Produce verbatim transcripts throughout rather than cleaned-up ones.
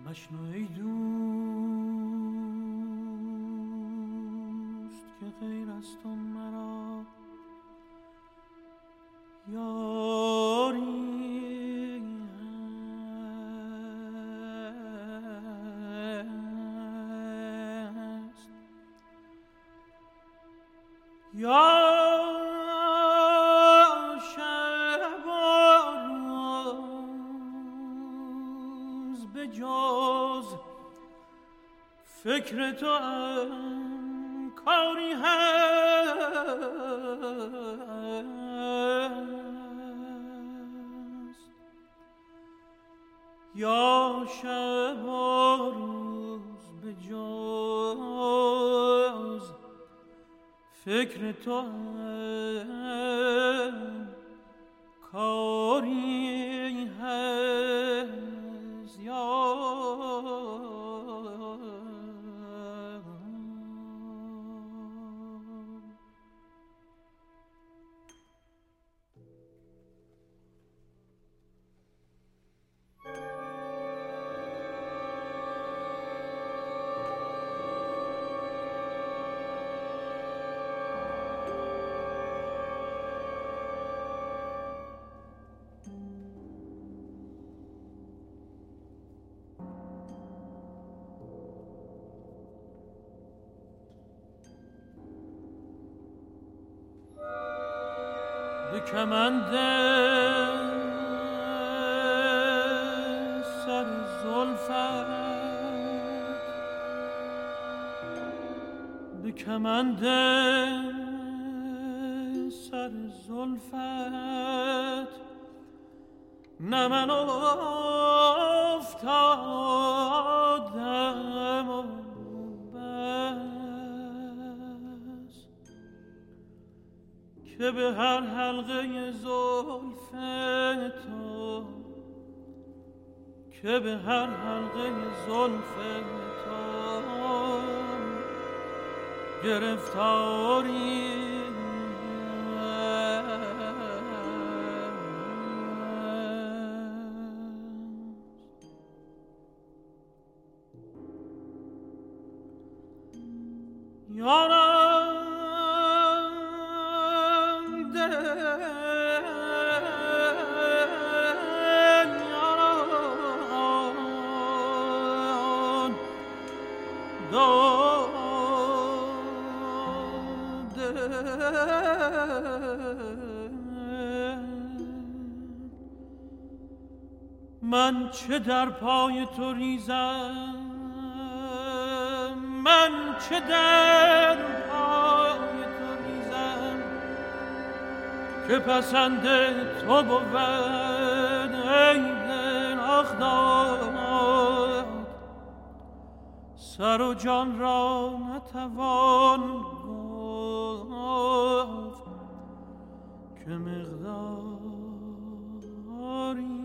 مشنو ای دوست که غیر از تو مرا یاری هست. یا شب و روز به جز فکر تو هم کاری هست. یا شب و روز به جز فکر تو هم کاری هست. یا به کمند سر زلفت، به کمند سر زلفت نه من افتادم و که به هر حلقه زلف تو، که به هر حلقه زلف تو گرفتاری یارم من چه در پای تو ریزم، من چه در پای تو ریزم که پسند تو بود ای دل آخداد. سر و جان را نتوان گفت که مقداری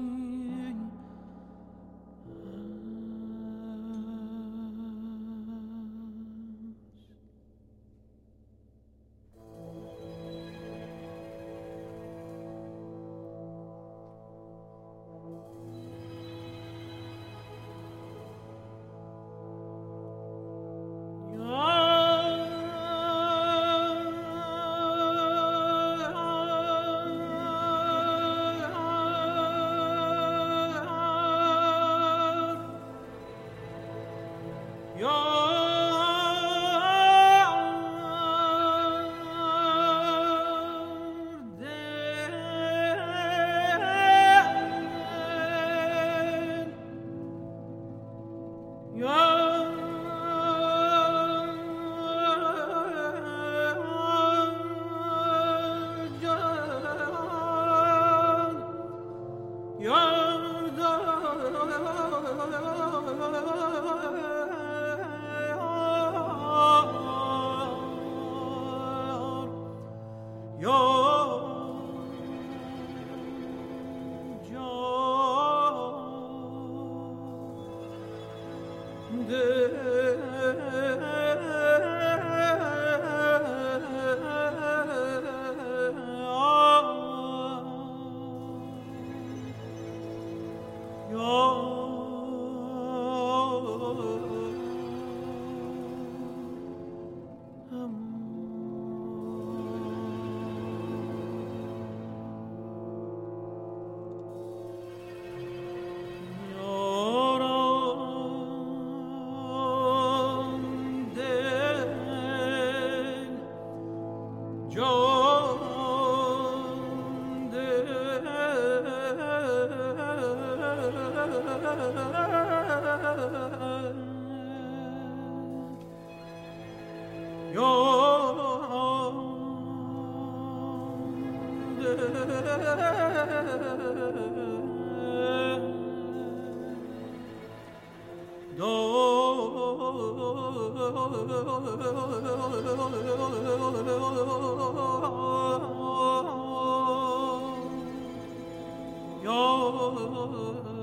یا Yo